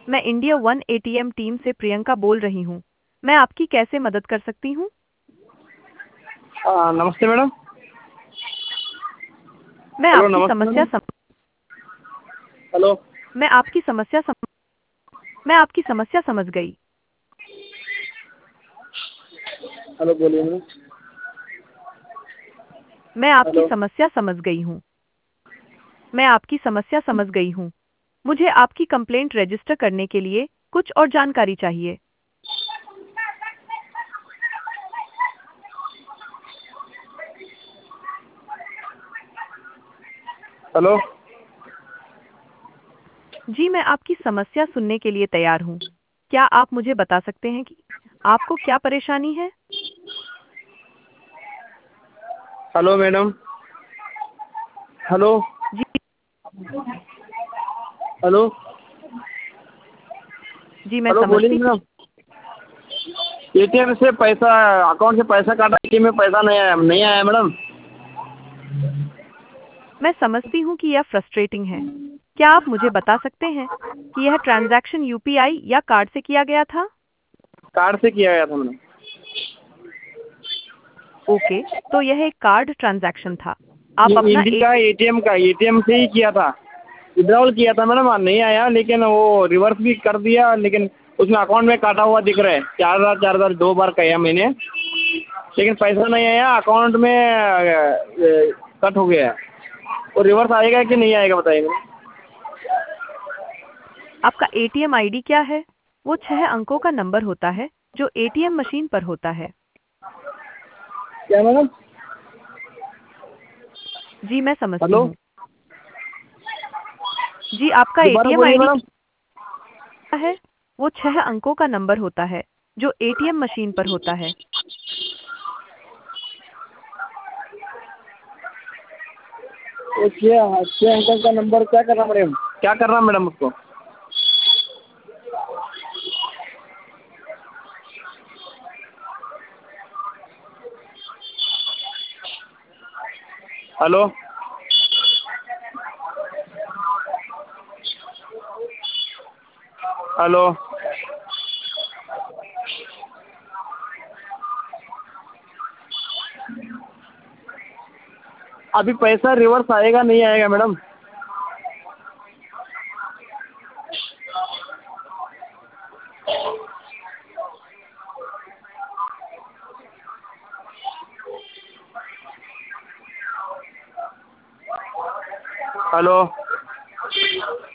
मैं India one ATM team से प्रियंका बोल रही हूँ। मैं आपकी कैसे मदद कर सकती हूँ? नमस्ते मैडम। मैं हेलो, आपकी नमस्ते समस्या मैडम। सम, हेलो। मैं आपकी समस्या सम, मैं आपकी समस्या समझ गई। हेलो, बोलिए मैडम। मैं आपकी हेलो। समस्या समझ गई हूँ। मैं आपकी समस्या समझ गई हूँ। मुझे आपकी कंप्लेंट रजिस्टर करने के लिए कुछ और जानकारी चाहिए। हेलो। जी, मैं आपकी समस्या सुनने के लिए तैयार हूँ। क्या आप मुझे बता सकते हैं कि आपको क्या परेशानी है? Hello madam. हेलो। जी, हेलो। जी मैं हेलो, बोलिए समझती मैडम। एटीएम से पैसा, अकाउंट से पैसा काटा, एटीएम में पैसा नहीं आया मैडम। मैं समझती हूँ कि यह फ्रस्ट्रेटिंग है। क्या आप मुझे बता सकते हैं कि यह ट्रांजैक्शन यूपीआई या कार्ड से किया गया था? कार्ड से किया गया था मैडम। ओके, तो यह एक कार्ड ट्रांजैक्शन था। आप ये अपना इंडिया एटीएम से ही किया था। विड्रॉल किया था मैडम, नहीं आया, लेकिन वो रिवर्स भी कर दिया, लेकिन उसमें अकाउंट में काटा हुआ दिख रहा है। 4,000 2 बार किया मैंने, लेकिन पैसा नहीं आया, अकाउंट में कट हो गया है। वो रिवर्स आएगा कि नहीं आएगा, बताइए मैडम। आपका एटीएम आईडी क्या है? वो 6 अंकों का नंबर होता है जो एटीएम मशीन पर होता है। क्या मैडम? जी मैं समझती हेलो। हूँ। जी, आपका दोबारा एटीएम बोलिए आईडी मैडम। क्या है? वो 6 अंकों का नंबर होता है जो एटीएम मशीन पर होता है। वो 6 अंक का नंबर क्या करना मैडम, क्या करना मैडम उसको? हेलो। हेलो। अभी पैसा रिवर्स आएगा नहीं आएगा मैडम? हेलो।